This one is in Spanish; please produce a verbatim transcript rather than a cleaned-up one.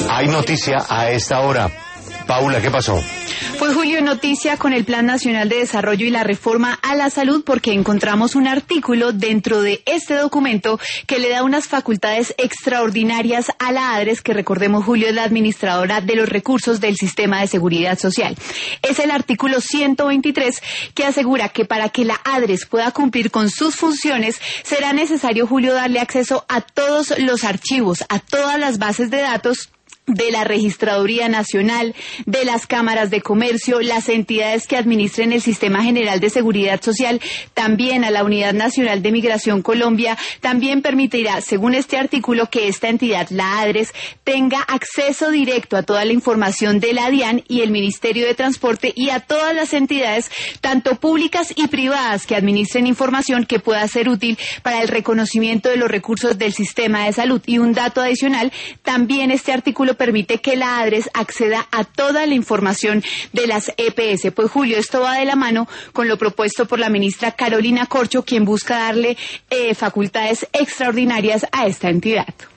Hay noticia a esta hora. Paula, ¿qué pasó? Pues Julio, noticia con el Plan Nacional de Desarrollo y la reforma a la salud, porque encontramos un artículo dentro de este documento que le da unas facultades extraordinarias a la ADRES, que recordemos, Julio, es la administradora de los recursos del sistema de seguridad social. Es el artículo ciento veintitrés, que asegura que para que la ADRES pueda cumplir con sus funciones será necesario, Julio, darle acceso a todos los archivos, a todas las bases de datos de la Registraduría Nacional, de las cámaras de comercio, las entidades que administren el Sistema General de Seguridad Social, también a la Unidad Nacional de Migración Colombia. También permitirá, según este artículo, que esta entidad, la ADRES, tenga acceso directo a toda la información de la DIAN y el Ministerio de Transporte y a todas las entidades, tanto públicas y privadas, que administren información que pueda ser útil para el reconocimiento de los recursos del sistema de salud. Y un dato adicional, también este artículo permite que la ADRES acceda a toda la información de las E P S. Pues Julio, esto va de la mano con lo propuesto por la ministra Carolina Corcho, quien busca darle eh, facultades extraordinarias a esta entidad.